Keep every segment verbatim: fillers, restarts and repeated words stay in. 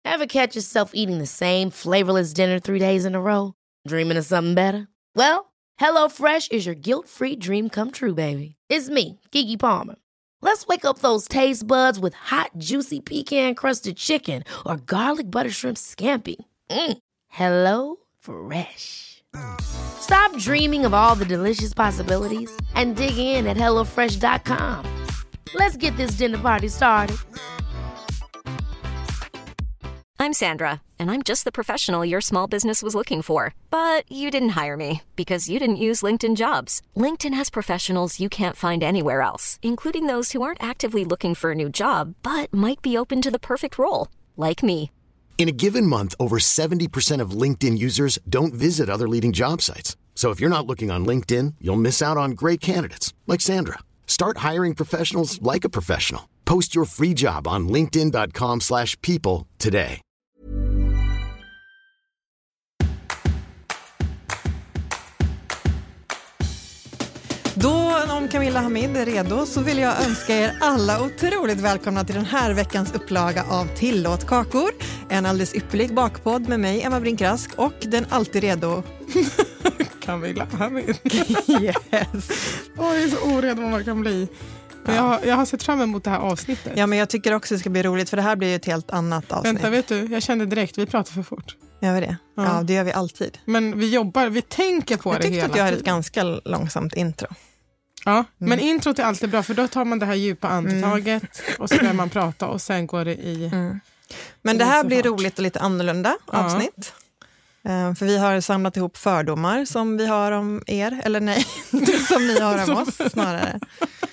Ever catch yourself eating the same flavorless dinner three days in a row? Dreaming of something better? Well, HelloFresh is your guilt-free dream come true, baby. It's me, Keke Palmer. Let's wake up those taste buds with hot, juicy pecan-crusted chicken or garlic butter shrimp scampi. Mm. Hello Fresh. Stop dreaming of all the delicious possibilities and dig in at hello fresh dot com. Let's get this dinner party started. I'm Sandra, and I'm just the professional your small business was looking for. But you didn't hire me because you didn't use LinkedIn Jobs. LinkedIn has professionals you can't find anywhere else, including those who aren't actively looking for a new job, but might be open to the perfect role, like me. In a given month, over seventy percent of LinkedIn users don't visit other leading job sites. So if you're not looking on LinkedIn, you'll miss out on great candidates like Sandra. Start hiring professionals like a professional. Post your free job on linkedin dot com slash people today. Då, om Camilla Hamid är redo, så vill jag önska er alla otroligt välkomna till den här veckans upplaga av Tillåt kakor. En alldeles ypperlig bakpodd med mig, Emma Brinkrask, och den alltid redo Camilla Hamid. Yes. Åh, jag är så oredo vad man kan bli. Men jag, har, jag har sett fram emot det här avsnittet. Ja, men jag tycker också det ska bli roligt, för det här blir ju ett helt annat avsnitt. Vänta, vet du, jag kände direkt, vi pratar för fort. Gör vi det? Ja, ja, det gör vi alltid. Men vi jobbar, vi tänker på jag det hela Jag tyckte att jag hade tiden. ett ganska långsamt intro. Ja, mm. men introt är alltid bra, för då tar man det här djupa andetaget mm. och så börjar man prata och sen går det i... Mm. Men det här blir roligt och lite annorlunda avsnitt. Ja. Uh, för vi har samlat ihop fördomar som vi har om er, eller nej, som ni har om oss snarare.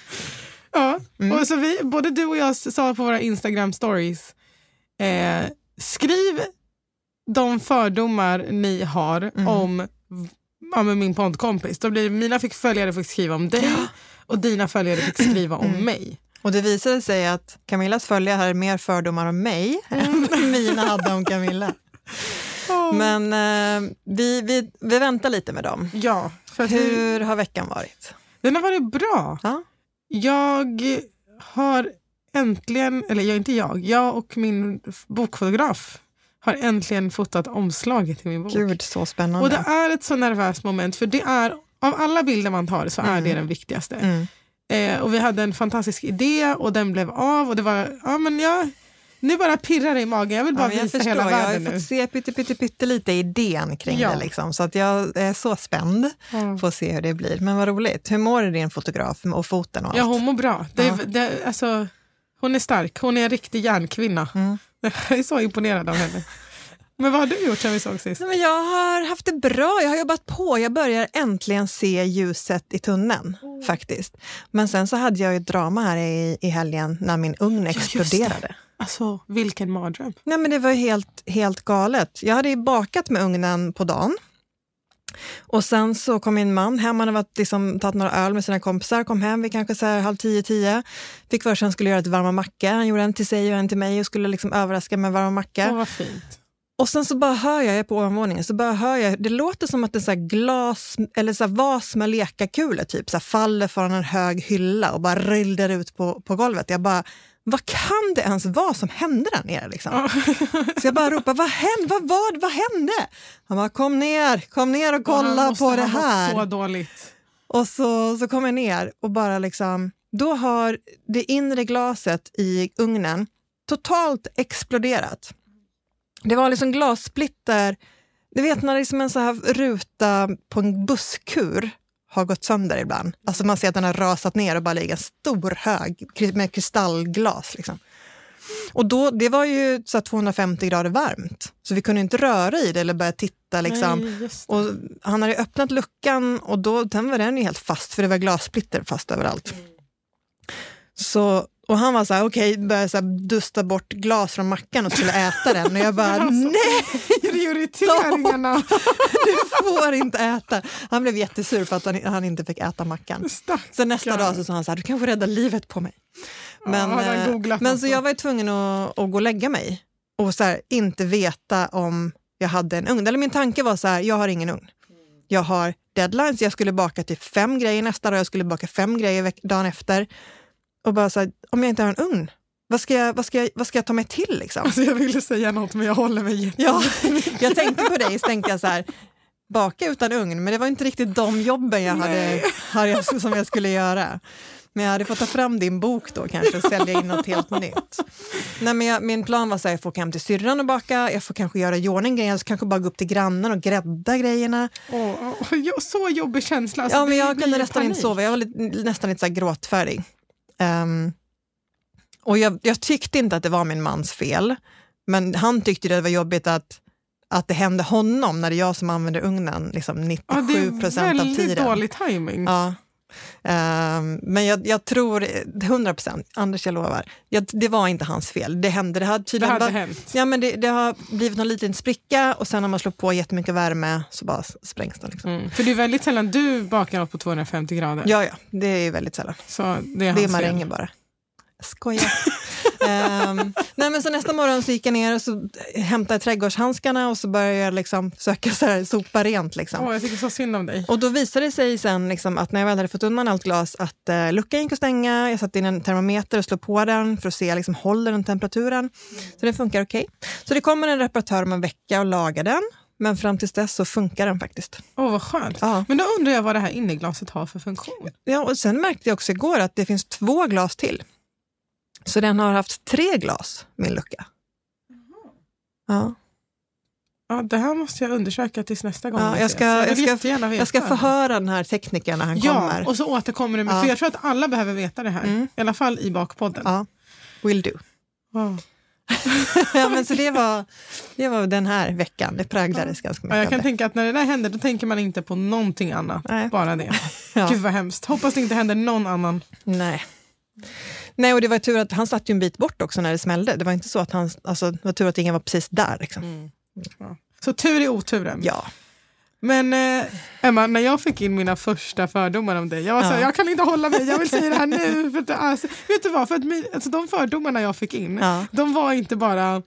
Ja, mm. och så vi, både du och jag sa på våra Instagram stories, eh, skriv de fördomar ni har mm. om ja, med min poddkompis. Då blir, mina fick följare fick skriva om dig ja. och dina följare fick skriva om mm. mig. Och det visade sig att Camillas följare hade mer fördomar om mig mm. än mina hade om Camilla. Oh. Men eh, vi, vi, vi väntar lite med dem. Ja, för hur vi... har veckan varit? Den har varit bra. Ja. Jag har äntligen, eller jag inte jag, jag och min bokfotograf har äntligen fotat omslaget till min bok. Gud, så spännande. Och det är ett så nervöst moment, för det är, av alla bilder man tar så är mm. det den viktigaste. Mm. Eh, och vi hade en fantastisk idé och den blev av och det var, ja men jag, nu bara pirrar det i magen, jag vill bara ja, visa förstår, hela världen nu. Jag har fått se pytte, pytte, pytte lite idén kring ja. det liksom, så att jag är så spänd mm. på att se hur det blir. Men vad roligt, hur mår din fotograf och foten och allt? Ja, hon mår bra. Det, ja. det, alltså, hon är stark, hon är en riktig järnkvinna. Mm. Jag är så imponerad av henne. Men vad har du gjort sen vi såg sist? Men jag har haft det bra, jag har jobbat på. Jag börjar äntligen se ljuset i tunneln, mm. faktiskt. Men sen så hade jag ju ett drama här i, i helgen när min ugn exploderade. Alltså, vilken mardröm. Nej, men det var ju helt, helt galet. Jag hade ju bakat med ugnen på dagen. Och sen så kom min man hem, han hade varit, liksom, tagit några öl med sina kompisar, kom hem vid kanske så här halv tio, tio. Fick för sig att han skulle göra ett varma macka. Han gjorde en till sig och en till mig och skulle liksom överraska med varma macka. Åh, vad fint. Och sen så bara hör jag, jag är på ovanvåningen, så bara hör jag, det låter som att en så här glas, eller så här vas med lekakulor typ, så här faller från en hög hylla och bara rullar ut på, på golvet. Jag bara, vad kan det ens vara som hände där nere liksom? Oh. Så jag bara ropar, vad hände? Vad var det? Vad hände? Han bara, kom ner, kom ner och kolla på det här. Så dåligt. Och så, så kom jag ner och bara liksom, då har det inre glaset i ugnen totalt exploderat. Det var liksom glassplitter, du vet när liksom en så här ruta på en busskur har gått sönder ibland. Alltså man ser att den har rasat ner och bara ligger en stor hög med kristallglas liksom. Och då, det var ju så här tvåhundrafemtio grader varmt. Så vi kunde inte röra i det eller börja titta liksom. Nej, och han hade öppnat luckan och då den var den ju helt fast, för det var glassplitter fast överallt. Mm. Så, och han var så här, okej, okay, började så här dusta bort glas från mackan och skulle äta den. Och jag bara, alltså, nej! Prioriteringarna! Du får inte äta. Han blev jättesur för att han, han inte fick äta mackan. Stackar. Så nästa dag så sa han så här, du kan få rädda livet på mig. Men, ja, eh, men så jag var ju tvungen att, att gå och lägga mig. Och så här, inte veta om jag hade en ugn. Eller min tanke var så här, jag har ingen ugn. Jag har deadlines, jag skulle baka till fem grejer nästa dag. Jag skulle baka fem grejer veck- dagen efter. Och bara så här, om jag inte har en ugn, vad ska jag, vad ska jag, vad ska jag ta mig till liksom? Alltså jag ville säga något men jag håller mig jätte. Ja, jag tänkte på dig, så tänkte jag så här, baka utan ugn, men det var inte riktigt de jobben jag hade, hade som jag skulle göra. Men jag hade fått ta fram din bok då kanske och sälja in något helt nytt. Nej, men jag, min plan var så här, jag får åka hem till syrran och baka, jag får kanske göra i ordning grejer, så kanske bara gå upp till grannen och grädda grejerna. Åh, oh, så jobbig känsla. Alltså, ja, men jag det, kunde det nästan inte sova, jag var lite, nästan lite så här gråtfärdig. Um, och jag, jag tyckte inte att det var min mans fel, men han tyckte det var jobbigt att att det hände honom när det är jag som använder ugnen liksom nittiosju procent ja, av tiden. Det är väldigt dålig timing. Ja. Um, men jag, jag tror hundra procent, Anders jag lovar, jag, det var inte hans fel. Det hände, det hade tydligen det hade bara, hänt. Ja, men det, det har blivit någon liten spricka och sen när man slår på jättemycket värme så bara sprängs den. Liksom. Mm. För det är väldigt sällan du bakar något på tvåhundrafemtio grader. Ja, ja, det är väldigt sällan. Så det är, det är maränger bara. Skoja. um, nej, men så nästa morgon så gick jag ner och så hämtade jag trädgårdshandskarna och så började jag liksom försöka så här, sopa rent. Liksom. Åh, jag tycker så synd om dig. Och då visade det sig sen liksom, att när jag väl hade fått undan allt glas att uh, luckan gick att stänga. Jag satte in en termometer och slog på den för att se liksom, håller den temperaturen. Mm. Så det funkar okej. Okay. Så det kommer en reparatör om en vecka och lagar den. Men fram tills dess så funkar den faktiskt. Åh, oh, vad skönt. Ja. Men då undrar jag vad det här inneglaset har för funktion. Ja, och sen märkte jag också igår att det finns två glas till. Så den har haft tre glas, min lucka. Ja. Ja, det här måste jag undersöka tills nästa gång. Ja, jag ska, jag, jag, ska, jag ska förhöra den här teknikern när han ja, kommer. Ja, och så återkommer du med. Ja. För jag tror att alla behöver veta det här. Mm. I alla fall i bakpodden. Ja, will do. Oh. Ja, men så det var, det var den här veckan. Det präglades ja. ganska mycket. Ja, jag kan det. tänka att när det där händer, då tänker man inte på någonting annat. Nej. Bara det. Ja. Gud vad hemskt. Hoppas det inte händer någon annan. Nej. Nej, och det var tur att han satt ju en bit bort också när det smällde. Det var inte så att han, alltså, det var tur att ingen var precis där. Liksom. Mm. Ja. Så tur i oturen. Ja. Men eh, Emma, när jag fick in mina första fördomar om dig, jag var så här, ja. jag kan inte hålla mig, jag vill säga det här nu. För att, alltså, vet du vad, för att min, alltså, de fördomarna jag fick in, ja. de var inte bara,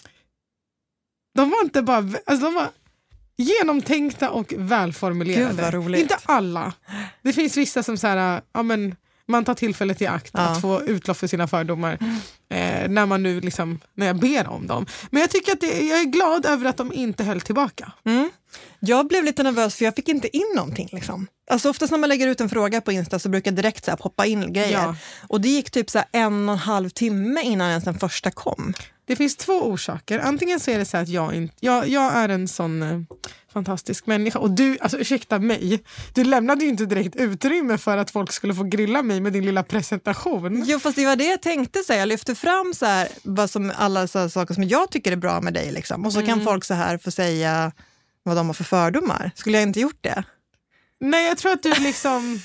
de var inte bara, alltså de var genomtänkta och välformulerade. Gud, vad roligt. Inte alla. Det finns vissa som så här, ja men man tar tillfället i akt ja. att få utlopp för sina fördomar mm. eh, när man nu liksom, när jag ber om dem. Men jag tycker att det, jag är glad över att de inte höll tillbaka. Mm. Jag blev lite nervös för jag fick inte in någonting liksom. Alltså oftast när man lägger ut en fråga på Insta så brukar direkt så här poppa in grejer. Ja. Och det gick typ så här en och en halv timme innan ens den första kom. Det finns två orsaker. Antingen så är det så att jag inte, jag, jag är en sån eh, fantastisk människa. Och du, alltså ursäkta mig, du lämnade ju inte direkt utrymme för att folk skulle få grilla mig med din lilla presentation. Jo, fast det var det jag tänkte säga. Jag lyfter fram så här, vad som, alla så här saker som jag tycker är bra med dig. Liksom. Och så mm. kan folk så här få säga vad de har för fördomar. Skulle jag inte gjort det? Nej, jag tror att du liksom...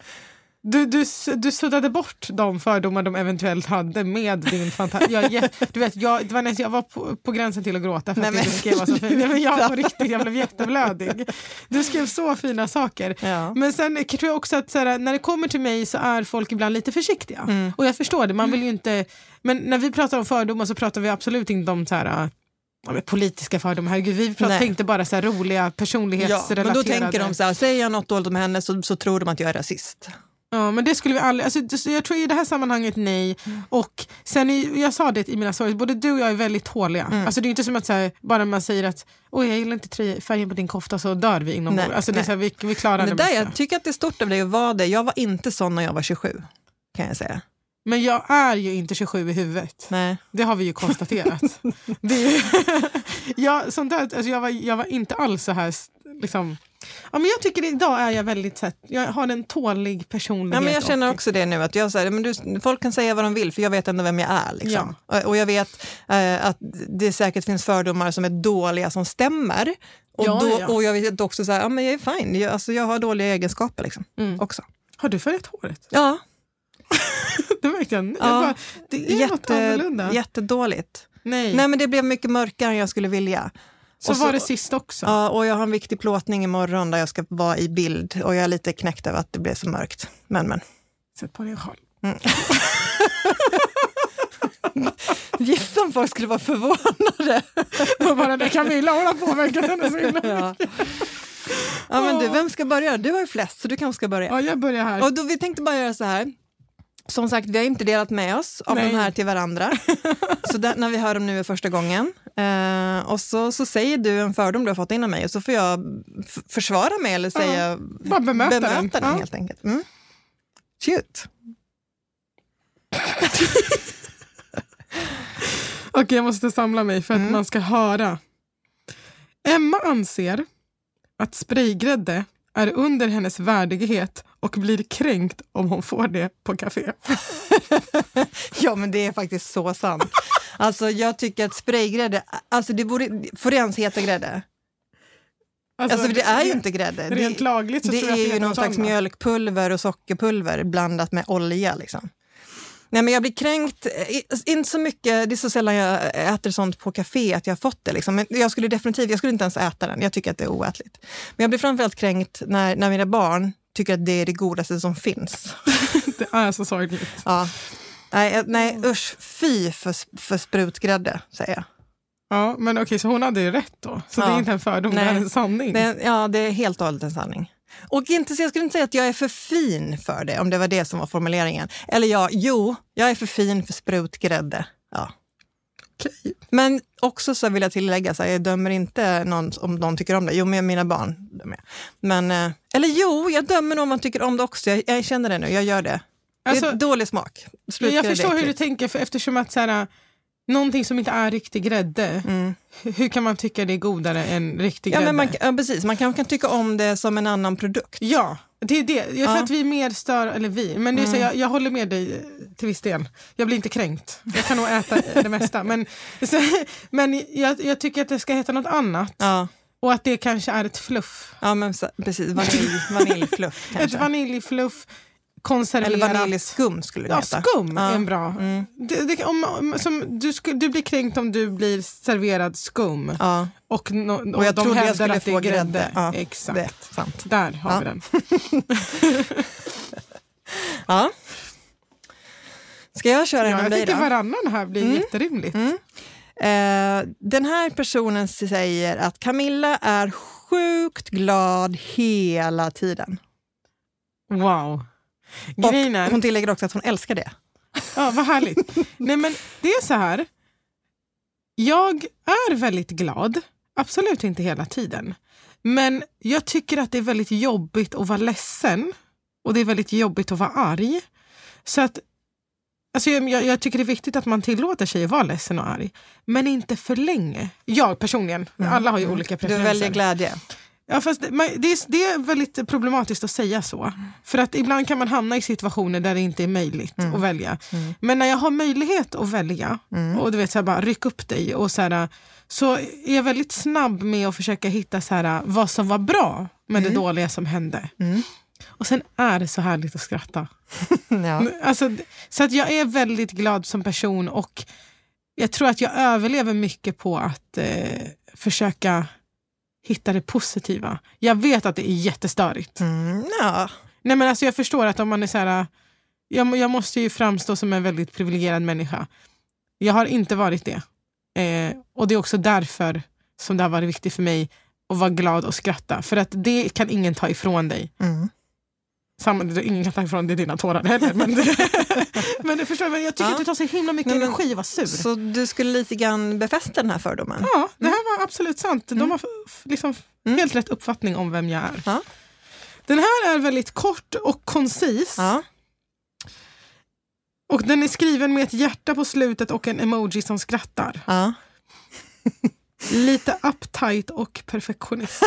Du, du, du suddade bort de fördomar de eventuellt hade med din fantastiska... Jag, du vet, jag, det var nästan, jag var på, på gränsen till att gråta för Nej, att du skrev så fint. Men jag var riktigt, jag blev jätteblödig. Du skrev så fina saker. Ja. Men sen tror jag också att så här, när det kommer till mig så är folk ibland lite försiktiga. Mm. Och jag förstår det, man vill ju inte... Men när vi pratar om fördomar så pratar vi absolut inte om så här... Ja, politiska fördomar, herregud, vi pratar inte bara så här roliga personlighetsrelaterade. Ja, men då tänker de så här, säger jag något dåligt om henne så, så tror de att jag är rasist. Ja, men det skulle vi aldrig, alltså, jag tror i det här sammanhanget nej. Mm. Och sen, i, jag sa det i mina stories, både du och jag är väldigt tåliga. Mm. Alltså det är inte som att så här, bara man säger att oj, jag gillar inte färgen på din kofta så dör vi inom nej, alltså det är så här, vi, vi klarar det, det där, jag tycker att det är stort av dig att vara det. Jag var inte sån när jag var tjugosju, kan jag säga. Men jag är ju inte tjugosju i huvudet. Nej. Det har vi ju konstaterat. det är, jag, sånt där, alltså jag, var, jag var inte alls så här liksom... Ja, men jag tycker idag är jag väldigt så här, jag har en tålig personlighet. Ja, men jag känner också det nu att jag säger, men du, folk kan säga vad de vill för jag vet ändå vem jag är liksom. Ja. Och jag vet eh, att det säkert finns fördomar som är dåliga som stämmer. Och, ja, då, ja. och jag vet också så här, ja men jag är fine. Jag, alltså, jag har dåliga egenskaper liksom mm. också. Har du färgat håret? Ja. Det märkte jag. Ja. Bara, det är Jätte, något annorlunda. Jättedåligt. Nej. Nej, men det blev mycket mörkare än jag skulle vilja. Så, och var det sist också. Ja, och jag har en viktig plåtning imorgon där jag ska vara i bild. Och jag är lite knäckt över att det blev så mörkt. Men, men. Sätt på dig en sjal. Mm. Gissa om folk skulle vara förvånade. Och bara det Camilla hålla på med. Ja. Ja, men du, vem ska börja? Du har ju flest, så du kanske ska börja. Ja, jag börjar här. Och då, vi tänkte bara göra så här. som sagt, vi har inte delat med oss av Nej. de här till varandra. Så där, när vi hör dem nu är första gången. Eh, och så, så säger du en fördom du har fått innan mig och så får jag f- försvara mig eller säga, ja, bara bemöta, bemöta den, den, den ja. helt enkelt. Mm. Shoot. Okej, jag måste samla mig för att Mm. man ska höra. Emma anser att spraygrädde är under hennes värdighet och blir kränkt om hon får det på café. Ja, men det är faktiskt så sant. Alltså jag tycker att spraygrädde, alltså det borde, får det ens heta grädde? Alltså, alltså det är ju inte grädde. Rent det, lagligt så det tror jag är att ju det någon slags annat. mjölkpulver och sockerpulver blandat med olja liksom. Nej, men jag blir kränkt, inte så mycket, det är så sällan jag äter sånt på café att jag har fått det liksom. Men jag skulle definitivt, jag skulle inte ens äta den, jag tycker att det är oätligt. Men jag blir framförallt kränkt när, när mina barn tycker att det är det godaste som finns. Det är så sorgligt. Ja. Nej, nej usch, fy för, för sprutgrädde, säger jag. Ja, men okej, så hon hade ju rätt då. Så Ja. det är inte en fördom, Nej. det är en sanning. Det, ja, det är helt och hållet en sanning. Och inte, så jag skulle inte säga att jag är för fin för det, om det var det som var formuleringen. Eller ja, jo, jag är för fin för sprutgrädde. Ja. Okej. Men också så vill jag tillägga, så här, jag dömer inte någon om de tycker om det. Jo, med mina barn dömer jag. Men, eh, eller jo, jag dömer någon om man tycker om det också. Jag, jag känner det nu, jag gör det. Det Alltså, är dålig smak. jag Sprutgrädde är förstår hur du äckligt. tänker, för eftersom att så här, någonting som inte är riktig grädde, Mm. hur kan man tycka det är godare än riktig Ja, grädde? men man, ja, precis. Man kan, kan tycka om det som en annan produkt. Ja, det är det. Jag tror Ja. att vi är mer stör, eller vi, men det är så, jag, jag håller med dig till viss del. Jag blir inte kränkt. Jag kan nog äta det mesta. Men, så, men jag, jag tycker att det ska heta något annat. Ja, Och att det kanske är ett fluff. ja men så, precis. Vanilj, vaniljfluff Ett kanske. vaniljfluff, konserverat. Eller vaniljskum skulle det Ja, heta. skum Ja. är en bra. Mm. Det, det, om, om, som, du, sku, du blir kränkt om du blir serverad skum. Ja. Och, no, och, Och jag de trodde jag hävdar skulle att det få är grädde. grädde. Ja, Exakt. det är sant. Där har Ja. vi den. Ja. Ska jag köra en Ja, om jag dig tycker då? varannan här blir Mm. jätterimligt. Mm. Eh, den här personen säger att Camilla är sjukt glad hela tiden. Wow. Och Grejen är, hon tillägger också att hon älskar det. ja, vad härligt. Nej, men det är så här. Jag är väldigt glad. Absolut inte hela tiden. Men jag tycker att det är väldigt jobbigt att vara ledsen. Och det är väldigt jobbigt att vara arg. Så att alltså jag, jag, jag tycker det är viktigt att man tillåter sig att vara ledsen och arg. Men inte för länge. Jag personligen. Alla har ju olika Du preferenser. väljer glädje. Ja, fast det, man, det, är, det är väldigt problematiskt att säga så. För att ibland kan man hamna i situationer där det inte är möjligt Mm. att välja. Mm. Men när jag har möjlighet att välja Mm. och du vet så här, bara ryck upp dig och så här, så är jag väldigt snabb med att försöka hitta så här, vad som var bra med Mm. det dåliga som hände. Mm. Och sen är det så härligt att skratta. Ja. Alltså, så att jag är väldigt glad som person och jag tror att jag överlever mycket på att eh, försöka hitta det positiva. Jag vet att det är jättestörigt. Mm, ja. Nej, men alltså jag förstår att om man är så här, jag, jag måste ju framstå som en väldigt privilegierad människa. Jag har inte varit det. Eh, och det är också därför som det har varit viktigt för mig att vara glad och skratta. För att det kan ingen ta ifrån dig. Mm. Samma, ingen kan ta ifrån dig dina tårar heller. Men, men du förstår, jag tycker Ja. att det tar så himla mycket Nej, men- energi att vara sur. Så du skulle lite grann befästa den här fördomen? Ja, det här var absolut sant. De har f- f- liksom Mm. helt rätt uppfattning om vem jag är. Ja. Den här är väldigt kort och koncis. Ja. Och den är skriven med ett hjärta på slutet och en emoji som skrattar. Ja. Lite uptight och perfektionist.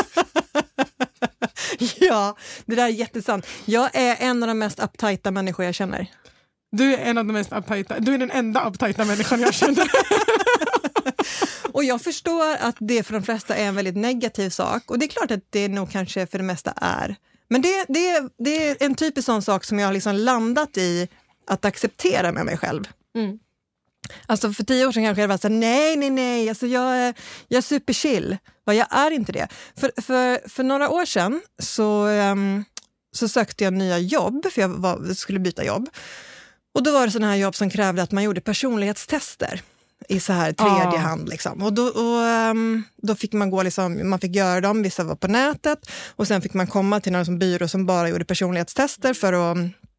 Ja, det där är jättesant. Jag är en av de mest uptighta människor jag känner. Du är en av de mest uptighta. Du är den enda uptighta människan jag känner. Och jag förstår att det för de flesta är en väldigt negativ sak. Och det är klart att det nog kanske för det mesta är. Men det, det, det är en typisk sån sak som jag har liksom landat i att acceptera med mig själv. Mm. Alltså för tio år sedan kanske jag var så här, nej, nej, nej, alltså jag, är, jag är superchill. Och jag är inte det. För, för, för några år sedan så, um, så sökte jag nya jobb, för jag var, skulle byta jobb. Och då var det sådana här jobb som krävde att man gjorde personlighetstester i så här tredje Ah. hand. Liksom. Och, då, och um, då fick man gå, liksom, man fick göra dem, vissa var på nätet. Och sen fick man komma till någon som byrå som bara gjorde personlighetstester för att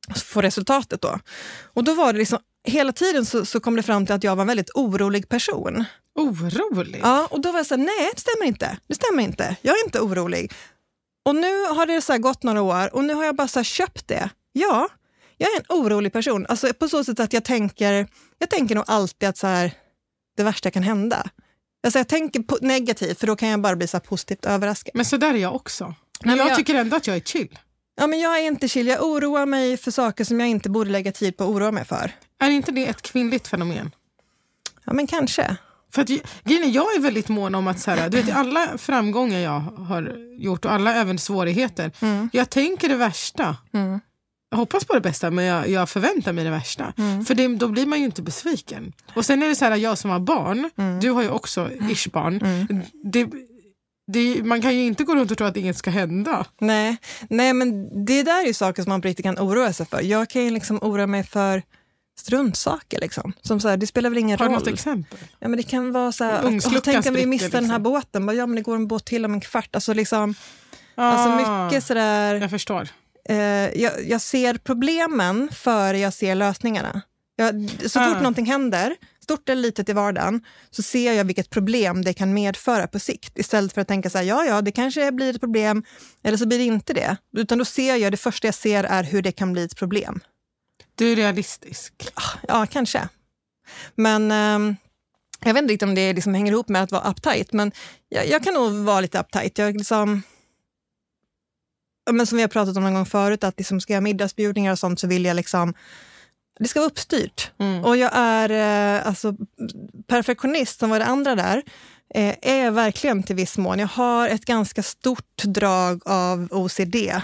få resultatet då. Och då var det liksom, hela tiden så, så kom det fram till att jag var en väldigt orolig person. Orolig? Ja, och då var jag så här, nej det stämmer inte, det stämmer inte, jag är inte orolig. Och nu har det så här gått några år och nu har jag bara så här köpt det. Ja, jag är en orolig person. Alltså på så sätt att jag tänker, jag tänker nog alltid att så här, det värsta kan hända. Alltså jag tänker på negativt för då kan jag bara bli så här positivt överraskad. Men så där är jag också. Men, Nej, men jag, jag tycker ändå att jag är chill. Ja, men jag är inte chill. Jag oroar mig för saker som jag inte borde lägga tid på att oroa mig för. Är inte det ett kvinnligt fenomen? Ja, men kanske. För att, jag är väldigt mån om att så här, du vet, alla framgångar jag har gjort och alla även svårigheter, mm. jag tänker det värsta. Mm. Jag hoppas på det bästa, men jag, jag förväntar mig det värsta. Mm. För det, då blir man ju inte besviken. Och sen är det så här, jag som har barn, mm. du har ju också ish barn, mm. det, det, man kan ju inte gå runt och tro att inget ska hända. Nej, Nej men det där är ju saker som man på riktigt kan oroa sig för. Jag kan ju liksom oroa mig för struntsaker liksom. Som så här, det spelar väl ingen har roll. Har du något exempel? Ja, men det kan vara så här, oh, tänk om vi missar liksom. Den här båten. Bara, ja, men det går en båt till om en kvart. Alltså liksom, ah, alltså mycket sådär. Jag förstår. Eh, jag, jag ser problemen före jag ser lösningarna. Jag, så fort ah. någonting händer, stort eller litet i vardagen, så ser jag vilket problem det kan medföra på sikt. Istället för att tänka så här, ja, ja, det kanske blir ett problem, eller så blir det inte det. Utan då ser jag, det första jag ser är hur det kan bli ett problem. Du är realistisk. Ja, kanske. Men eh, jag vet inte riktigt om det liksom hänger ihop med att vara uptight, men jag, jag kan nog vara lite uptight. Jag liksom... Men som vi har pratat om någon gång förut, att liksom ska jag middagsbjudningar och sånt så vill jag liksom, det ska vara uppstyrt. Mm. Och jag är eh, alltså perfektionist som var det andra där, eh, är jag verkligen till viss mån. Jag har ett ganska stort drag av O C D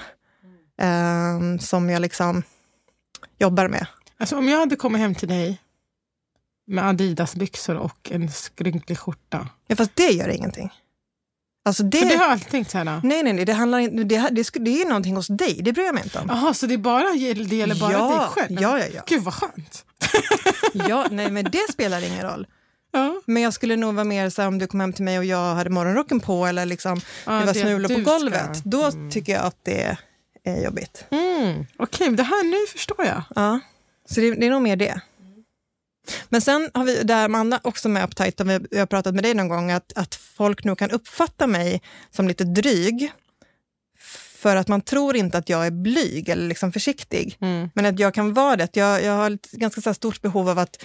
eh, som jag liksom jobbar med. Alltså om jag hade kommit hem till dig med Adidas byxor och en skrynklig skjorta. Ja, fast det gör ingenting. Alltså det, för det har jag alltid tänkt så här. Nej, nej, nej. Det, handlar, det, det, det, det är någonting hos dig. Det bryr jag mig inte om. Jaha, så det, bara, det gäller bara ja, dig själv? Ja, ja, ja. Gud, vad skönt. Ja, nej, men det spelar ingen roll. Ja. Men jag skulle nog vara mer så här, om du kom hem till mig och jag hade morgonrocken på eller liksom, ja, det var smulor på golvet. Ska. Då mm. tycker jag att det är jobbigt. Mm. Okej, okay, det här nu förstår jag. Ja, så det, det är nog mer det. Men sen har vi där Amanda också med uptight, och vi, vi har pratat med dig någon gång, att, att folk nog kan uppfatta mig som lite dryg för att man tror inte att jag är blyg eller liksom försiktig. Mm. Men att jag kan vara det. Jag, jag har ett ganska så här stort behov av att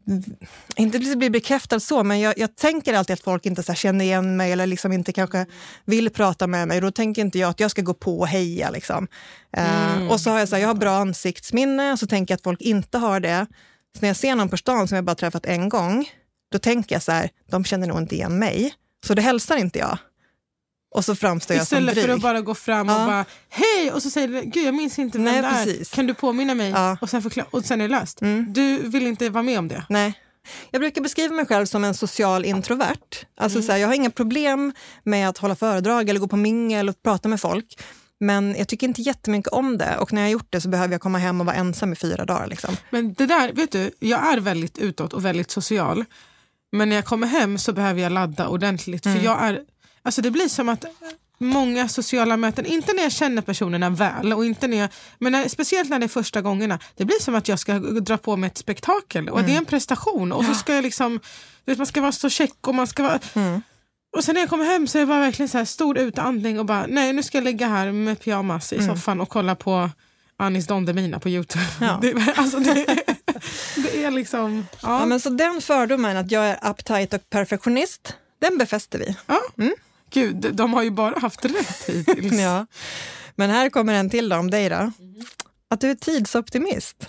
inte bli bekräftad så, men jag, jag tänker alltid att folk inte så här känner igen mig eller liksom inte kanske vill prata med mig. Då tänker inte jag att jag ska gå på och heja liksom. Mm. Uh, och så har jag så här, jag har bra ansiktsminne, och så tänker jag att folk inte har det. Så när jag ser någon på stan som jag bara träffat en gång, då tänker jag så här, de känner nog inte igen mig. Så det hälsar inte jag. Och så framstår jag som dryg. Istället för att bara gå fram och ja. bara, hej! Och så säger du, gud jag minns inte vem Nej, det är. Precis. Kan du påminna mig? Ja. Och, sen förklara, och sen är det löst. Mm. Du vill inte vara med om det? Nej. Jag brukar beskriva mig själv som en social introvert. Alltså mm. så här, jag har inga problem med att hålla föredrag eller gå på mingel och prata med folk. Men jag tycker inte jättemycket om det. Och när jag har gjort det så behöver jag komma hem och vara ensam i fyra dagar. Liksom. Men det där, vet du, jag är väldigt utåt och väldigt social. Men när jag kommer hem så behöver jag ladda ordentligt. Mm. För jag är, alltså det blir som att många sociala möten, inte när jag känner personerna väl. Och inte när jag, men när, speciellt när det är första gångerna. Det blir som att jag ska dra på mig ett spektakel. Och mm. det är en prestation. Och ja. så ska jag liksom, vet, man ska vara så check och man ska vara... Mm. Och sen när jag kommer hem så är det bara verkligen så här stor utandning och bara, nej nu ska jag ligga här med pyjamas i mm. soffan och kolla på Anis Don Demina på YouTube. Ja. Det, alltså det, det är liksom... Ja. Ja, men så den fördomen att jag är uptight och perfektionist, den befäster vi. Ja. Mm. Gud, de har ju bara haft rätt hittills. Ja. Men här kommer en till då om dig då. Mm. Att du är tidsoptimist.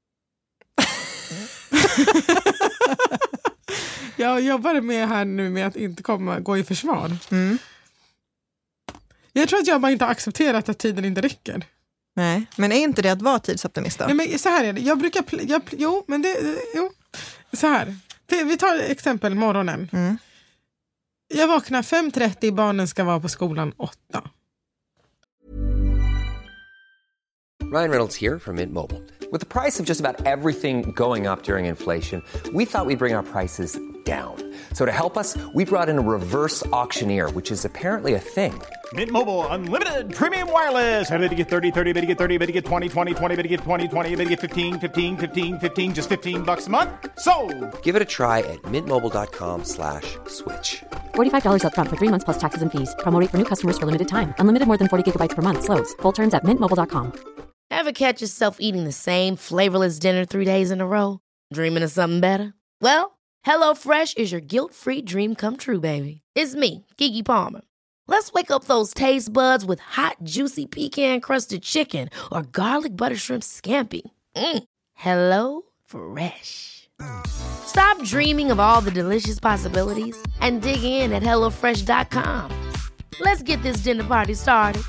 Jag jobbar med här nu med att inte komma, gå i försvar. Mm. Jag tror att jag bara inte har accepterat att tiden inte räcker. Nej, men är inte det att vara tidsoptimist då? Nej, men så här är det. Jag brukar... Jag, jo, men det... Jo. Så här. Det, vi tar exempel morgonen. Mm. Jag vaknar fem trettio, barnen ska vara på skolan åtta. Ryan Reynolds here from Mint Mobile. With the price of just about everything going up during inflation, we thought we'd bring our prices down. So to help us, we brought in a reverse auctioneer, which is apparently a thing. Mint Mobile Unlimited Premium Wireless. How to get thirty, thirty, how to get thirty, how to get twenty, twenty, twenty, how to get twenty, twenty, how to get fifteen, fifteen, fifteen, fifteen, just fifteen bucks a month? Sold! Give it a try at mintmobile.com slash switch. forty-five dollars up front for three months plus taxes and fees. Promo rate for new customers for limited time. Unlimited more than forty gigabytes per month. Slows full terms at mint mobile dot com. Ever catch yourself eating the same flavorless dinner three days in a row? Dreaming of something better? Well, HelloFresh is your guilt-free dream come true, baby. It's me, Keke Palmer. Let's wake up those taste buds with hot, juicy pecan-crusted chicken or garlic butter shrimp scampi. Mm. Hello Fresh. Stop dreaming of all the delicious possibilities and dig in at hello fresh dot com. Let's get this dinner party started.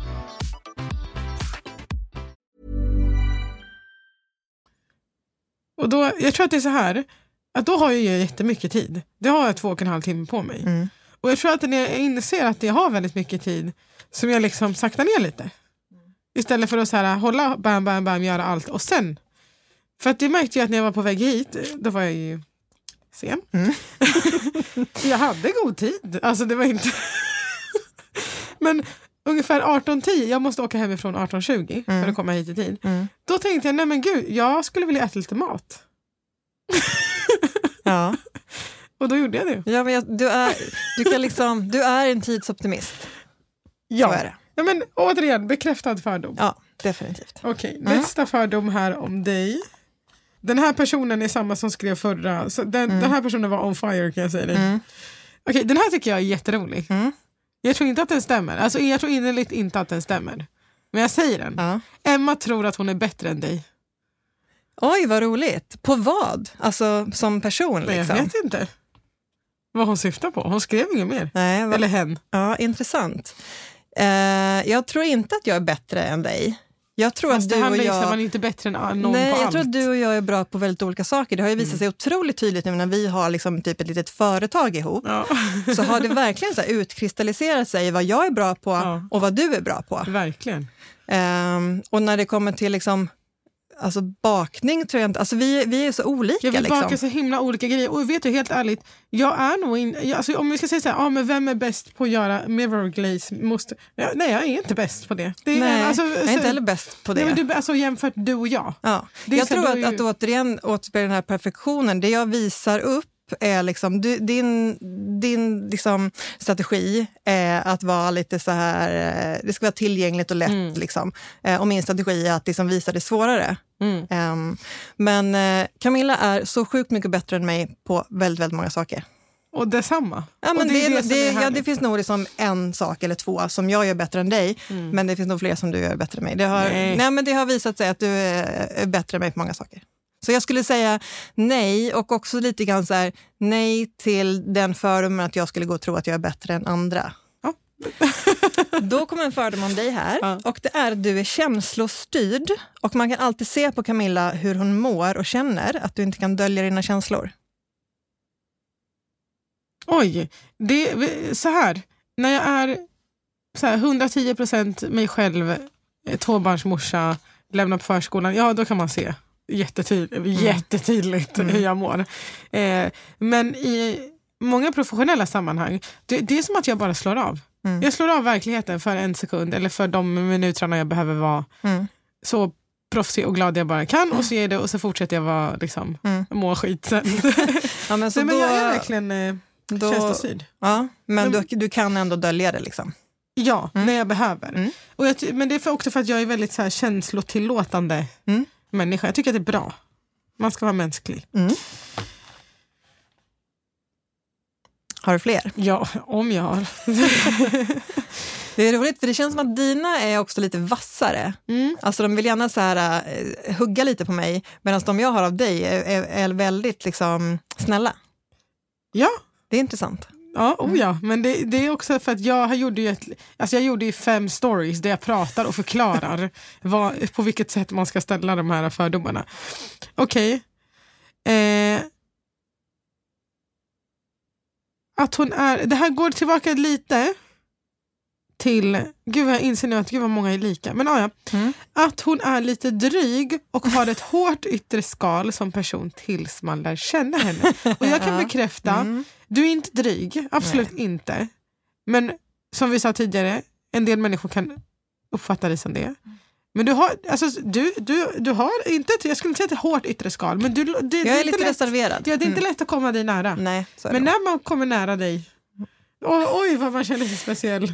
Och då, jag tror att det är så här, att då har jag jättemycket tid. Det har jag två och en halv timme på mig. Mm. Och jag tror att när jag inser att jag har väldigt mycket tid, som jag liksom saktar ner lite. Istället för att så här, hålla, bam, bam, bam, göra allt. Och sen, för att det märkte jag att när jag var på väg hit, då var jag ju sen. Mm. Jag hade god tid. Alltså det var inte... Men ungefär arton tio, jag måste åka hemifrån arton tjugo mm. för att komma hit i tid. Mm. Då tänkte jag, nej men gud, jag skulle vilja äta lite mat. Ja. Och då gjorde jag det. Ja, men jag, du, är, du, kan liksom, du är en tidsoptimist. Ja. Så är det. Ja, men återigen, bekräftad fördom. Ja, definitivt. Okej, okay, mm. nästa fördom här om dig. Den här personen är samma som skrev förra. Så den, mm. den här personen var on fire, kan jag säga det. Mm. Okej, okay, den här tycker jag är jätterolig. Mm. Jag tror inte att den stämmer. Alltså jag tror innerligt inte att den stämmer. Men jag säger den. Ja. Emma tror att hon är bättre än dig. Oj, vad roligt. På vad? Alltså som person liksom. Jag vet inte vad hon syftar på. Hon skrev inget mer. Nej, vad... Eller hen. Ja, intressant. Uh, jag tror inte att jag är bättre än dig. Jag tror Fast att du och jag... man är inte bättre än någon Nej, på jag allt. tror att du och jag är bra på väldigt olika saker. Det har ju visat sig mm. otroligt tydligt nu när vi har liksom typ ett litet företag ihop. Ja. Så har det verkligen så här utkristalliserat sig vad jag är bra på ja. och vad du är bra på. Verkligen. Um, och när det kommer till liksom alltså bakning tror jag inte, alltså vi, vi är så olika. Jag vill liksom. baka så himla olika grejer. Och vet du, helt ärligt, jag är nog in, jag, alltså, om vi ska säga så här, ah, men vem är bäst på att göra mirror glaze? Måste, ja, nej, jag är inte bäst på det. det är, nej, alltså, jag är så, inte heller bäst på det. Nej, men du, alltså jämfört du och jag. Ja. Det jag tror att, ju... att återigen återspegla den här perfektionen, det jag visar upp är liksom, du, din, din liksom strategi är att vara lite så här, det ska vara tillgängligt och lätt mm. liksom. Och min strategi är att liksom visa det svårare. Mm. Um, men uh, Camilla är så sjukt mycket bättre än mig på väldigt, väldigt många saker. Och detsamma. Ja, men och det, det, det, det, ja, det finns nog liksom en sak eller två som jag gör bättre än dig, mm. men det finns nog fler som du gör bättre än mig. Det har, nej. Nej, men det har visat sig att du är bättre än mig på många saker. Så jag skulle säga nej, och också lite grann så här, nej till den fördomen att jag skulle gå och tro att jag är bättre än andra. Ja. Då kommer en fördom om dig här, ja. Och det är att du är känslostyrd, och man kan alltid se på Camilla hur hon mår och känner, att du inte kan dölja dina känslor. Oj, det så här, när jag är så här hundratio procent mig själv, tvåbarnsmorsa, lämnar på förskolan, ja då kan man se jättetydligt, mm. jättetydligt mm. hur jag mår. Eh, men i många professionella sammanhang, det, det är som att jag bara slår av. Mm. Jag slår av verkligheten för en sekund, eller för de minuterna jag behöver vara mm. så proffsig och glad jag bara kan, och så är det, och så fortsätter jag vara liksom, mm. må skit sen. Ja, men så Nej, då, men jag är verkligen eh, då, känslostyrd. Ja, men du, du kan ändå dölja det liksom. Ja, mm. när jag behöver. Mm. Och jag, men det är för också för att jag är väldigt så här känslotillåtande mm. människa. Jag tycker att det är bra. Man ska vara mänsklig. Mm. Har du fler? Ja, om jag har. Det är roligt, för det känns som att dina är också lite vassare. Mm. Alltså de vill gärna så här, uh, hugga lite på mig, medan de jag har av dig är, är, är väldigt liksom snälla. Ja. Det är intressant. Ja, oh ja, men det, det är också för att jag gjorde ju ett, alltså jag gjorde ju fem stories där jag pratar och förklarar vad, på vilket sätt man ska ställa de här fördomarna. Okej. Okay. Eh, att hon är, det här går tillbaka lite till, gud jag inser nu att gud vad många är lika, men ja, mm. att hon är lite dryg och har ett hårt yttre skal som person tills man lär känna henne. Och jag kan bekräfta, mm. du är inte dryg, absolut Nej. inte. Men som vi sa tidigare, en del människor kan uppfatta dig som det. Men du har, alltså, du, du, du har inte, jag skulle inte säga ett hårt yttre skal, men du, det, jag det är, är lite lätt, reserverad. Ja, det är inte mm. lätt att komma dig nära. Nej, så är men det. när man kommer nära dig, oj, oj vad man känner sig speciell.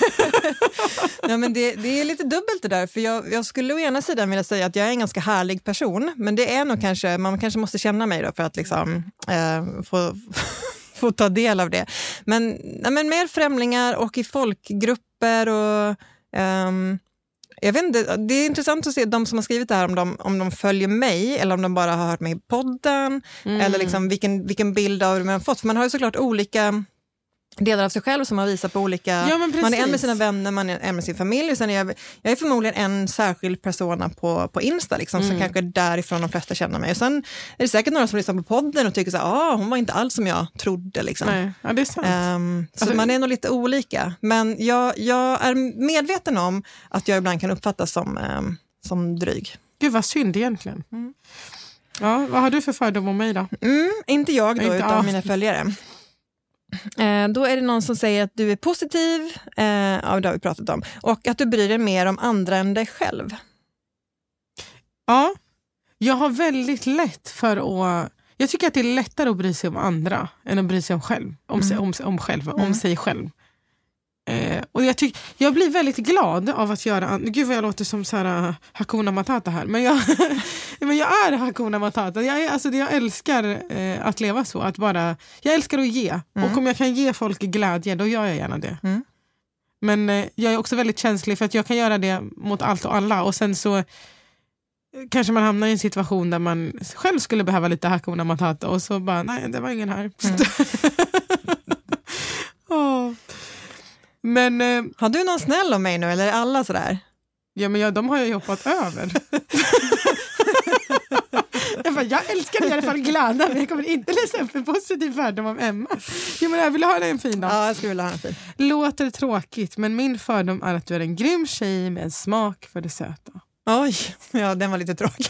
Ja, men det, det är lite dubbelt det där, för jag, jag skulle å ena sidan vilja säga att jag är en ganska härlig person, men det är nog kanske, man kanske måste känna mig då för att liksom eh, få, få ta del av det. Men, ja, men mer främlingar och i folkgrupper och ehm, jag vet inte, det är intressant att se de som har skrivit det här om de, om de följer mig eller om de bara har hört mig i podden mm. eller liksom vilken, vilken bild av det man har fått. För man har ju såklart olika delar av sig själv som man visar på olika... Ja, man är en med sina vänner, man är en med sin familj. Och sen är jag, jag är förmodligen en särskild persona på, på Insta liksom, mm. som kanske är därifrån de flesta känner mig. Och sen är det säkert några som lyssnar på podden och tycker så här, ah, hon var inte alls som jag trodde. Liksom. Nej, ja, det är sant. Um, så alltså, man är nog lite olika. Men jag, jag är medveten om att jag ibland kan uppfattas som, um, som dryg. Gud vad synd egentligen. Mm. Ja, vad har du för fördom om mig då? Mm, inte jag då, inte utan av. mina följare. Eh, då är det någon som säger att du är positiv, eh, ja, det har vi pratat om, och att du bryr dig mer om andra än dig själv. Ja, jag har väldigt lätt för att... Jag tycker att det är lättare att bry sig om andra än att bry sig om själv, om, mm. sig, om, om, själv, mm. om sig själv. Eh, och jag, tyck, jag blir väldigt glad av att göra... Gud vad jag låter som så här, uh, Hakuna Matata här. Men jag, men jag är Hakuna Matata. Jag, är, alltså, jag älskar eh, att leva så. Att bara, jag älskar att ge. Mm. Och om jag kan ge folk glädje, då gör jag gärna det. Mm. Men eh, jag är också väldigt känslig för att jag kan göra det mot allt och alla. Och sen så kanske man hamnar i en situation där man själv skulle behöva lite Hakuna Matata. Och så bara, nej det var ingen här. Mm. oh. Men, eh, har du någon snäll om mig nu eller är alla sådär? Ja, men jag, de har jag hoppat över. jag, bara, jag älskar i alla fall glada, men jag kommer inte läsa upp en positiv fördom om Emma. Jo, men jag vill ha en fin då. Ja, jag skulle vilja ha en fin. Låter tråkigt, men min fördom är att du är en grym tjej med en smak för det söta. Oj, ja den var lite tråkig.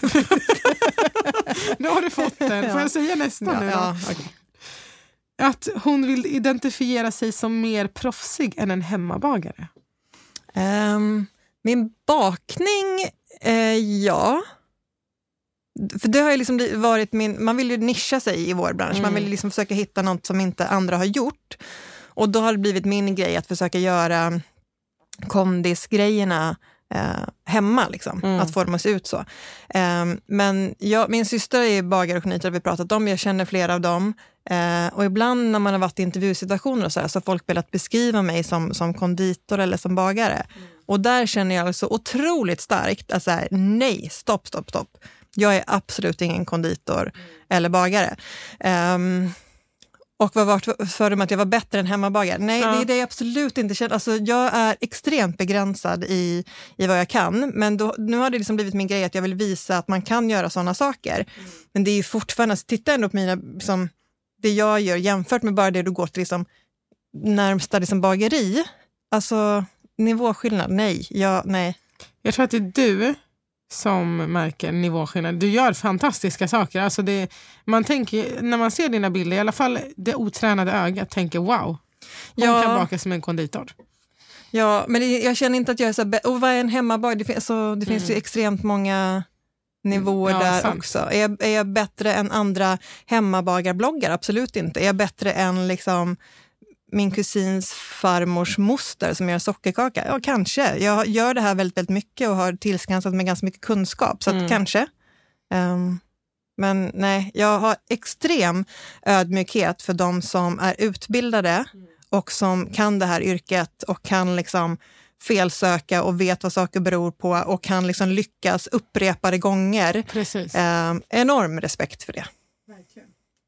Nu har du fått den. Får jag säga nästan ja, nu? Ja, okay. Att hon vill identifiera sig som mer proffsig än en hemmabagare. Um, min bakning, eh, ja. För det har ju liksom varit min... Man vill ju nischa sig i vår bransch. Mm. Man vill liksom försöka hitta något som inte andra har gjort. Och då har det blivit min grej att försöka göra kondisgrejerna eh, hemma. Liksom, mm. Att få dem att se ut så. Um, men jag, min syster är bagare och knytare, vi pratat om. Jag känner flera av dem. Uh, och ibland när man har varit i intervjusituationer och så, här, så har folk velat beskriva mig som, som konditor eller som bagare. Mm. Och där känner jag så otroligt starkt att så här, nej, stopp, stopp, stopp. Jag är absolut ingen konditor mm. eller bagare. Um, och vad var för dem att jag var bättre än hemmabagare? Nej, ja. det är det jag absolut inte känner. Alltså, jag är extremt begränsad i, i vad jag kan. Men då, nu har det liksom blivit min grej att jag vill visa att man kan göra sådana saker. Mm. Men det är ju fortfarande, alltså, titta ändå på mina... Liksom, det jag gör jämfört med bara det du går till liksom, närmsta liksom, bageri. Alltså nivåskillnad, nej. Ja, nej. Jag tror att det är du som märker nivåskillnad. Du gör fantastiska saker. Alltså det, man tänker, när man ser dina bilder, i alla fall det otränade ögat tänker wow, hon ja. kan baka som en konditor. Ja, men det, jag känner inte att jag är så... Be- och vad är en hemmabag? Det, finns, så, det finns mm. ju extremt många... nivåer ja, där sant. också. Är jag, är jag bättre än andra hemmabagarbloggar? Absolut inte. Är jag bättre än liksom min kusins farmors moster som gör sockerkaka? Ja, kanske. Jag gör det här väldigt, väldigt mycket och har tillskansat med ganska mycket kunskap. Så att, mm. kanske. Um, men nej, jag har extrem ödmjukhet för de som är utbildade mm. och som kan det här yrket och kan liksom felsöka och vet vad saker beror på och kan liksom lyckas upprepade gånger. Precis. Eh, enorm respekt för det. Verkligen.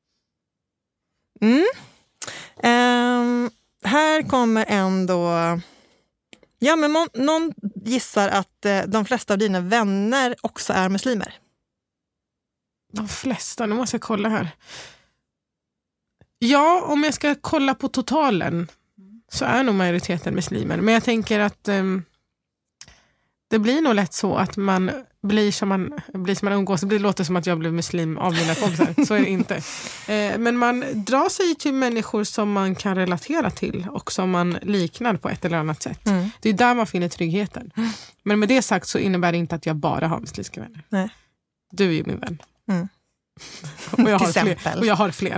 Mm. Eh, här kommer ändå... Ja, men någon, någon gissar att eh, de flesta av dina vänner också är muslimer. De flesta? Nu måste jag kolla här. Ja, om jag ska kolla på totalen så är nog majoriteten muslimer. Men jag tänker att um, det blir nog lätt så att man blir som man, blir som man umgås. Det låter som att jag blev muslim av mina kompisar. Så är det inte. Eh, men man drar sig till människor som man kan relatera till och som man liknar på ett eller annat sätt. Mm. Det är där man finner tryggheten. Mm. Men med det sagt så innebär det inte att jag bara har muslimska vänner. Nej. Du är ju min vän. Mm. Och jag har fler. Och jag har fler.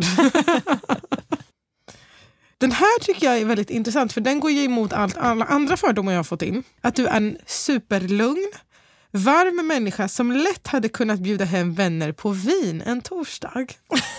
Den här tycker jag är väldigt intressant, för den går ju emot allt, alla andra fördomar jag har fått in. Att du är en superlugn, varm människa som lätt hade kunnat bjuda hem vänner på vin en torsdag.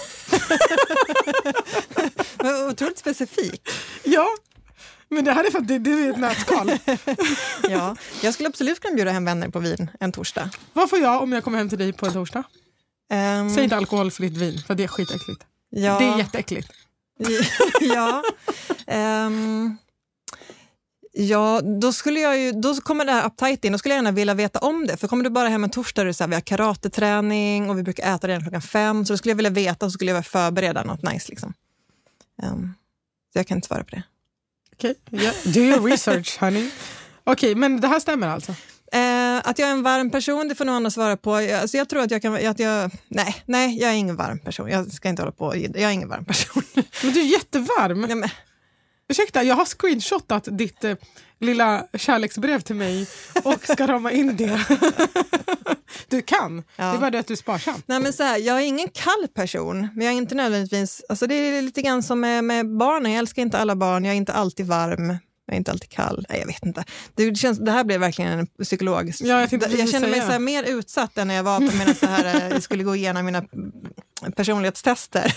Otroligt specifik. Ja, men det här är för att det, det är ett nötskal. Ja, jag skulle absolut kunna bjuda hem vänner på vin en torsdag. Vad får jag om jag kommer hem till dig på en torsdag? Um, Säg inte alkoholfritt vin, för det är skitäckligt. Ja. Det är jätteäckligt. Ja. Um, ja, då skulle jag ju, då kommer det här uptight in. Då skulle jag gärna vilja veta om det. För kommer du bara hem en torsdag och så här, vi har karateträning och vi brukar äta redan klockan fem. Så då skulle jag vilja veta och så skulle jag förbereda något nice liksom. Um, så jag kan inte svara på det. Okej, okay. Yeah. Do your research, honey. Okej, okay, men det här stämmer alltså? Eh, att jag är en varm person, det får någon annan svara på. Alltså jag tror att jag kan... Att jag, nej, nej, jag är ingen varm person. Jag ska inte hålla på. Jag är ingen varm person. Men du är jättevarm. Ja, men. Ursäkta, jag har screenshotat ditt eh, lilla kärleksbrev till mig och ska rama in det. Du kan. Ja. Det är bara det att du är sparsam. Nej, men så här, jag är ingen kall person, men jag är inte nödvändigtvis... Alltså det är lite grann som med, med barnen. Jag älskar inte alla barn. Jag är inte alltid varm. Jag är inte alltid kall. Nej, jag vet inte. Det, känns, det här blev verkligen en psykologisk... Ja, jag jag känner mig så här mer utsatt än när jag var på mina så här... Jag skulle gå igenom mina personlighetstester.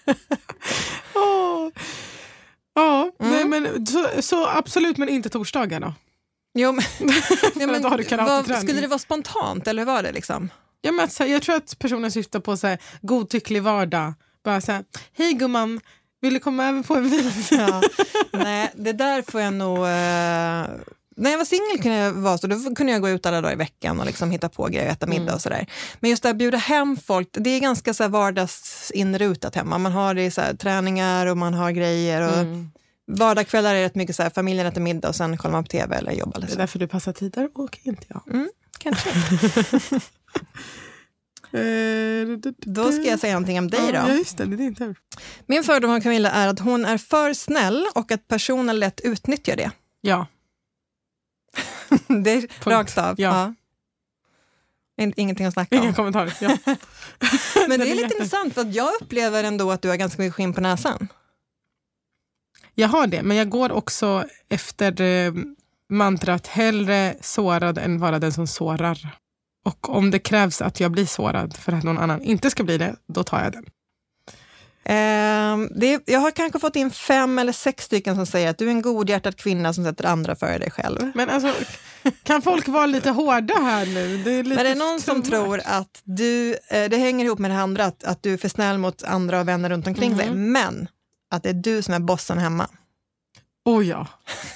Åh... Ja, mm. nej, men så, så absolut, men inte torsdagar då. Jo, men, ja, men vad, skulle det vara spontant eller hur var det liksom? Ja, men, så, jag tror att personen syftar på så här, godtycklig vardag. Bara så här, hej gumman, vill du komma över på en vin? Ja, nej, det där får jag nog... Uh... När jag var singel kunde jag vara så, då kunde jag gå ut alla dagar i veckan och liksom hitta på grejer och äta middag mm. och sådär. Men just det att bjuda hem folk, det är ganska så här vardagsinrutat hemma. Man har det i så här träningar och man har grejer och mm. vardagskvällar är rätt mycket så här, familjen äter middag och sen kollar man på tv eller jobbar. Eller så. Det är därför du passar tider och inte jag. Mm, kanske. Då ska jag säga någonting om dig då. Ja, just det, det är din tur. Min fördom om Camilla är att hon är för snäll och att personen lätt utnyttjar det. Ja. Det är Punkt. Rakt av. Ja. Ja. Ingenting att snacka om. Ingen kommentar. Ja. Men det är lite intressant för att jag upplever ändå att du har ganska mycket skinn på näsan. Jag har det, men jag går också efter eh, mantrat hellre sårad än vara den som sårar. Och om det krävs att jag blir sårad för att någon annan inte ska bli det, då tar jag den. Eh, det, jag har kanske fått in fem eller sex stycken som säger att du är en godhjärtad kvinna som sätter andra före dig själv. Men alltså, kan folk vara lite hårda här nu? Det är lite Men det är någon som tror att du, eh, det hänger ihop med det andra, att, att du är för snäll mot andra och vänner runt omkring mm. dig. Men att det är du som är bossen hemma. Oh ja.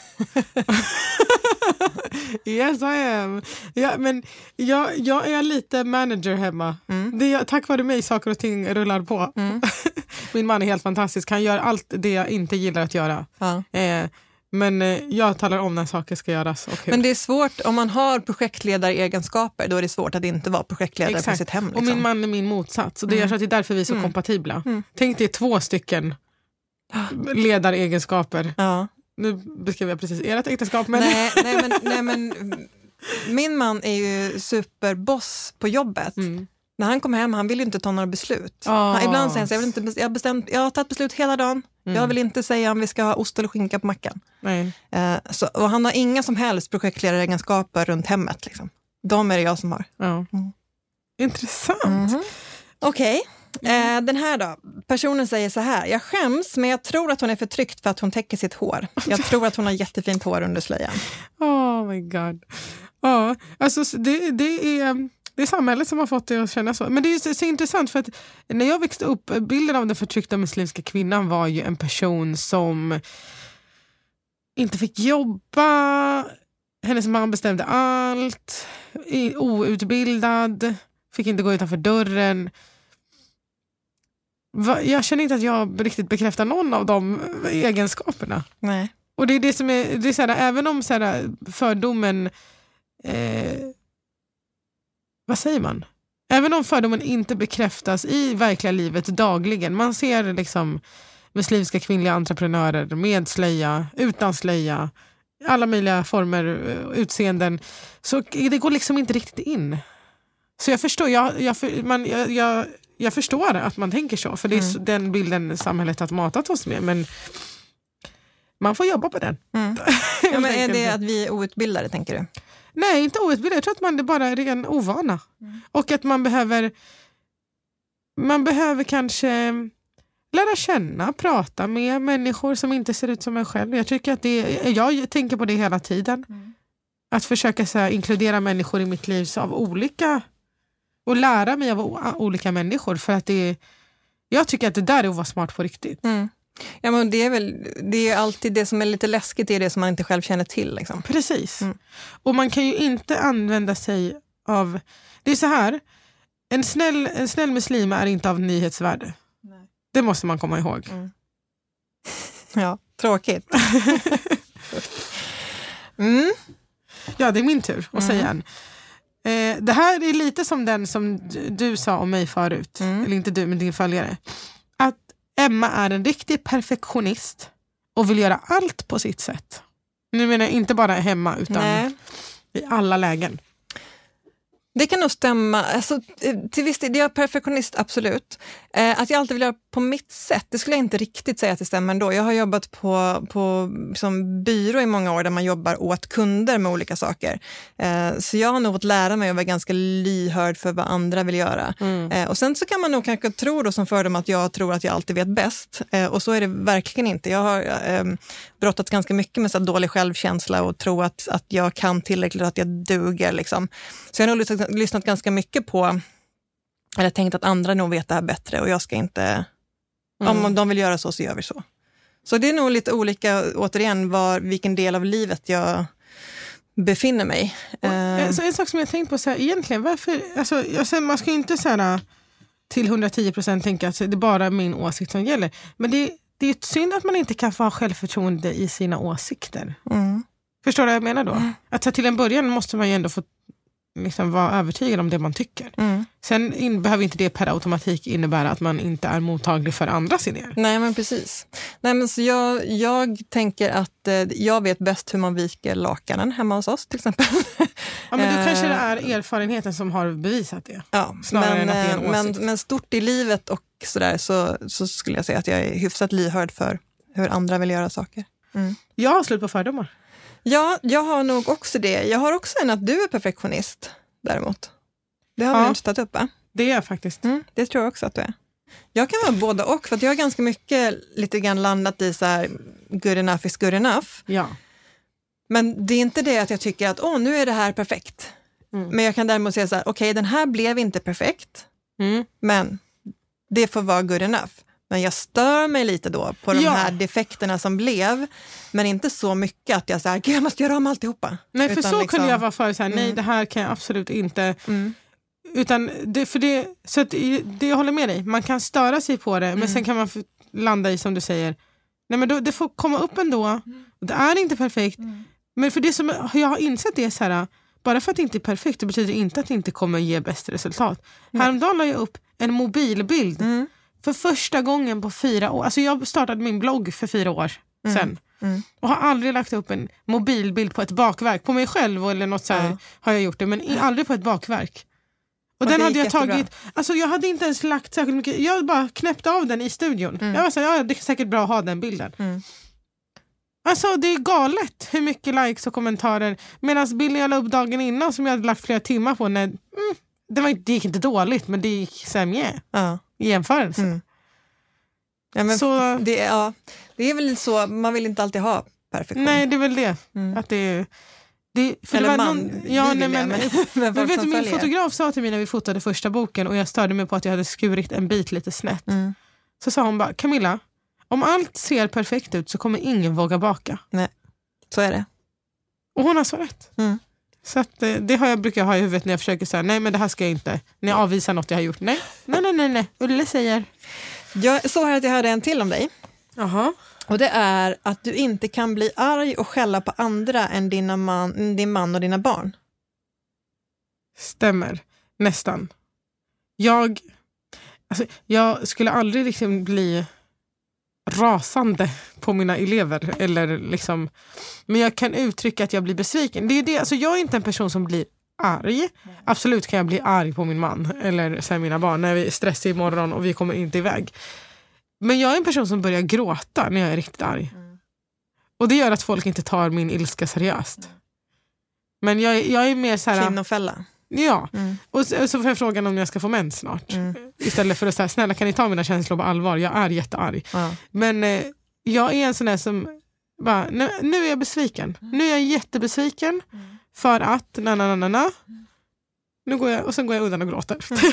Yes I am. Ja, men jag, jag är lite manager hemma. Mm. Det är, tack vare mig saker och ting rullar på. Mm. Min man är helt fantastisk. Han gör allt det jag inte gillar att göra. Ja. Eh, men eh, jag talar om när saker ska göras. Och men det är svårt, om man har projektledaregenskaper, då är det svårt att inte vara projektledare Exakt. På sitt hem. Liksom. Och min man är min motsats. Och det mm. är därför vi är så mm. kompatibla. Mm. Tänk dig två stycken ledaregenskaper. Ja. Nu beskriver jag precis ert äktenskap. Men... Nej, nej, men, nej, men min man är ju superboss på jobbet. Mm. När han kommer hem, han vill ju inte ta några beslut. Oh. Han, ibland säger han så, jag, vill inte, jag, har bestämt, jag har tagit beslut hela dagen. Mm. Jag vill inte säga om vi ska ha ost eller skinka på mackan. Nej. Uh, så, och han har inga som helst projektledaregenskaper runt hemmet. Liksom. De är det jag som har. Ja. Mm. Intressant. Mm-hmm. Okej. Okay. Mm. Eh, den här då, personen säger så här: jag skäms, men jag tror att hon är förtryckt för att hon täcker sitt hår. Jag tror att hon har jättefint hår under slöjan. Oh my god. Ja, alltså det, det är det är samhället som har fått det att känna så. Men det är så, så intressant för att när jag växte upp, bilden av den förtryckta muslimska kvinnan var ju en person som inte fick jobba, hennes man bestämde allt, outbildad, fick inte gå utanför dörren. Jag känner inte att jag riktigt bekräftar någon av de egenskaperna. Nej. Och det är det som är, det är så här, även om så här, fördomen eh, vad säger man? Även om fördomen inte bekräftas i verkliga livet dagligen, man ser liksom muslimska kvinnliga entreprenörer med slöja, utan slöja, alla möjliga former, utseenden, så det går liksom inte riktigt in. Så jag förstår, jag, jag, man, jag, jag, jag förstår att man tänker så, för det är mm. den bilden samhället har matat oss med, men man får jobba på den. Mm. Ja, men är det att vi är outbildade, tänker du? Nej, inte outbildade. Jag tror att man det bara är ren ovana. Mm. Och att man behöver man behöver kanske lära känna, prata med människor som inte ser ut som en själv. Jag tycker att det, jag tänker på det hela tiden. Mm. Att försöka så här, inkludera människor i mitt liv så av olika, och lära mig av o- olika människor, för att det, jag tycker att det där är att vara smart på riktigt. Mm. Ja, men det är väl det är alltid det som är lite läskigt, är det som man inte själv känner till liksom. Precis. Mm. Och man kan ju inte använda sig av, det är så här, en snäll, en snäll muslim är inte av nyhetsvärde. Nej. Det måste man komma ihåg. Mm. Ja, tråkigt. mm. Ja, det är min tur att mm. säga en. Eh, det här är lite som den som du, du sa om mig förut. Mm. Eller inte du, men din följare. Att Emma är en riktig perfektionist och vill göra allt på sitt sätt. Nu menar jag inte bara hemma, utan Nej. i alla lägen. Det kan nog stämma. Alltså, till viss del, jag är perfektionist, absolut. Eh, att jag alltid vill göra på mitt sätt, det skulle jag inte riktigt säga att det stämmer ändå. Jag har jobbat på, på som byrå i många år där man jobbar åt kunder med olika saker. Eh, så jag har nog fått lära mig att vara ganska lyhörd för vad andra vill göra. Mm. Eh, och sen så kan man nog kanske tro då som fördom att jag tror att jag alltid vet bäst. Eh, och så är det verkligen inte. Jag har eh, brottats ganska mycket med så dålig självkänsla och tro att, att jag kan tillräckligt, att jag duger. Liksom. Så jag har nog lyssnat, lyssnat ganska mycket på, eller tänkt att andra nog vet det här bättre och jag ska inte, mm. om de vill göra så så gör vi så. Så det är nog lite olika, återigen, var, vilken del av livet jag befinner mig. Och, uh, så en sak som jag tänkt på så här, egentligen, varför, alltså, jag säger, man ska ju inte så här, till hundratio procent tänka att det är bara min åsikt som gäller. Men det, det är ju synd att man inte kan få ha självförtroende i sina åsikter. Mm. Förstår du vad jag menar då? Mm. Att så till en början måste man ju ändå få liksom vara övertygad om det man tycker. Mm. Sen in, behöver inte det per automatik innebära att man inte är mottaglig för andras idéer. Nej, men precis. Nej, men så jag, jag tänker att eh, jag vet bäst hur man viker lakanen hemma hos oss till exempel. Ja, men då kanske det är erfarenheten som har bevisat det. Ja, snarare men, än att det är en men, åsikt. men stort i livet och sådär, så, så skulle jag säga att jag är hyfsat lyhörd för hur andra vill göra saker. Mm. Jag har slut på fördomar. Ja, jag har nog också det. Jag har också en att du är perfektionist däremot. Det har ja, vi inte tagit upp, va? Det är jag faktiskt. Mm, det tror jag också att du är. Jag kan vara både och, för att jag har ganska mycket lite grann landat i så här good enough is good enough. Ja. Men det är inte det att jag tycker att åh, nu är det här perfekt. Mm. Men jag kan däremot säga så här, okej, okay, den här blev inte perfekt. Mm. Men det får vara good enough. Men jag stör mig lite då på de ja. här defekterna som blev. Men inte så mycket att jag säger, jag måste göra om alltihopa. Nej, för utan så liksom, kunde jag vara för så här, nej mm. det här kan jag absolut inte. Mm. Utan det, för det, så att det jag håller med dig. Man kan störa sig på det, men mm. sen kan man landa i som du säger. Nej, men då, det får komma upp ändå. Mm. Det är inte perfekt. Mm. Men för det som jag har insett det är så här, bara för att det inte är perfekt, det betyder inte att det inte kommer ge bäst resultat. Mm. Häromdagen la jag upp en mobilbild. Mm. För första gången på fyra år. Alltså jag startade min blogg för fyra år sedan. Mm. Mm. Och har aldrig lagt upp en mobilbild på ett bakverk. På mig själv eller något så här ja. har jag gjort det. Men aldrig på ett bakverk. Och, och den hade jag jättebra. tagit. Alltså jag hade inte ens lagt särskilt mycket. Jag bara knäppte av den i studion. Mm. Jag var så här, ja, det är säkert bra att ha den bilden. Mm. Alltså det är galet hur mycket likes och kommentarer. Medan bilden jag la upp dagen innan som jag hade lagt flera timmar på. När, mm, det, var, det gick inte dåligt, men det gick sämre. Ja. I jämförelse. Mm. Ja, men så, det, ja, det är väl så, man vill inte alltid ha perfektion. Nej, det är väl det. Mm. Att det, det för Eller det var man, någon, ja, nej, men, men, men vet du, min fotograf sa till mig när vi fotade första boken och jag störde mig på att jag hade skurit en bit lite snett. Mm. Så sa hon bara, Camilla, om allt ser perfekt ut så kommer ingen våga baka. Nej, så är det. Och hon har så rätt. Mm. Så att det, det har jag brukar ha i huvudet när jag försöker säga, nej men det här ska jag inte. När jag avvisar något jag har gjort. Nej, nej, nej, nej, nej. Ulle säger. Jag såg här att jag hade en till om dig. Jaha. Och det är att du inte kan bli arg och skälla på andra än dina man, din man och dina barn. Stämmer. Nästan. Jag, alltså, jag skulle aldrig liksom bli rasande på mina elever. Eller liksom, men jag kan uttrycka att jag blir besviken. Det är det, alltså, jag är inte en person som blir arg. Absolut kan jag bli arg på min man eller så här, mina barn när vi är stressiga imorgon och vi kommer inte iväg. Men jag är en person som börjar gråta när jag är riktigt arg. Mm. Och det gör att folk inte tar min ilska seriöst. Mm. Men jag, jag är mer så här... Kvinnofälla. Ja. Mm. Och så, så får jag frågan om jag ska få mens snart. Mm. Istället för att säga, snälla kan ni ta mina känslor på allvar? Jag är jättearg. Ja. Men eh, jag är en sån där som... Bara, nu, nu är jag besviken. Mm. Nu är jag jättebesviken. Mm. För att... Na, na, na, na. Mm. Nu går jag, och sen går jag undan och gråter. Mm.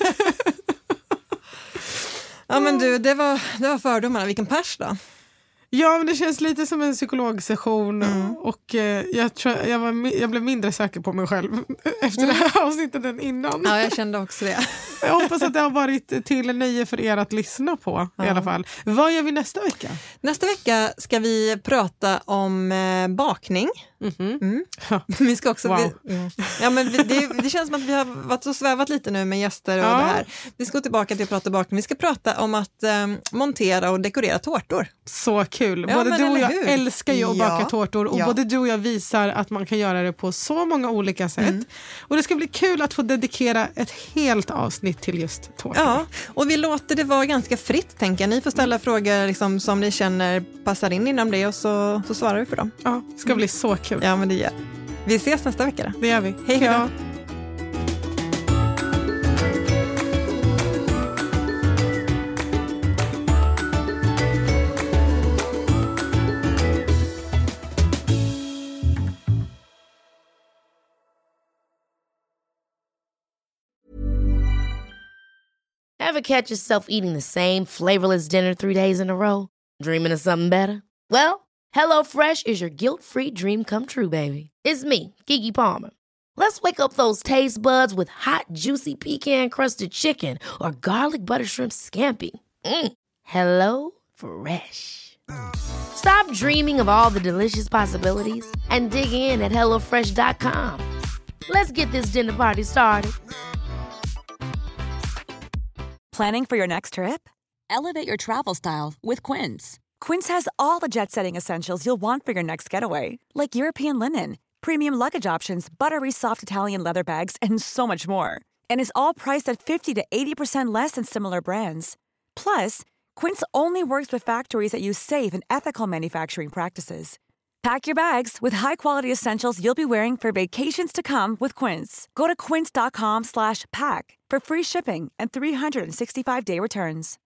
Ja men du, det var, det var fördomarna. Vilken pers då? Ja, men det känns lite som en psykologsession. Mm. Och eh, jag, tror, jag, var, jag blev mindre säker på mig själv efter mm. det här avsnittet än innan. Ja, jag kände också det. Jag hoppas att det har varit till nöje för er att lyssna på ja. i alla fall. Vad gör vi nästa vecka? Nästa vecka ska vi prata om eh, bakning. Mm-hmm. Mm. Ja. Vi ska också... Wow. Vi, mm. ja, men vi, det, det känns som att vi har varit så svävat lite nu med gäster och ja. det här. Vi ska gå tillbaka till att prata bakning. Vi ska prata om att eh, montera och dekorera tårtor. Så kul. Ja, både du och jag hur? älskar ju att ja. baka tårtor och ja. både du och jag visar att man kan göra det på så många olika sätt. Mm. Och det ska bli kul att få dedikera ett helt avsnitt till just tårtor. Ja, och vi låter det vara ganska fritt, tänker jag. Ni får ställa mm. frågor liksom, som ni känner passar in inom det och så, så svarar vi för dem. Ja, det ska mm. bli så kul. Ja, men det gör. Vi ses nästa vecka då. Det gör vi. Hej då. Ever catch yourself eating the same flavorless dinner three days in a row? Dreaming of something better? Well, HelloFresh is your guilt-free dream come true, baby. It's me, Keke Palmer. Let's wake up those taste buds with hot, juicy pecan-crusted chicken or garlic butter shrimp scampi. Mm. Hello Fresh. Stop dreaming of all the delicious possibilities and dig in at hello fresh dot com. Let's get this dinner party started. Planning for your next trip? Elevate your travel style with Quince. Quince has all the jet-setting essentials you'll want for your next getaway, like European linen, premium luggage options, buttery soft Italian leather bags, and so much more. And is all priced at fifty to eighty percent less than similar brands. Plus, Quince only works with factories that use safe and ethical manufacturing practices. Pack your bags with high-quality essentials you'll be wearing for vacations to come with Quince. Go to quince dot com slash pack for free shipping and three sixty-five day returns.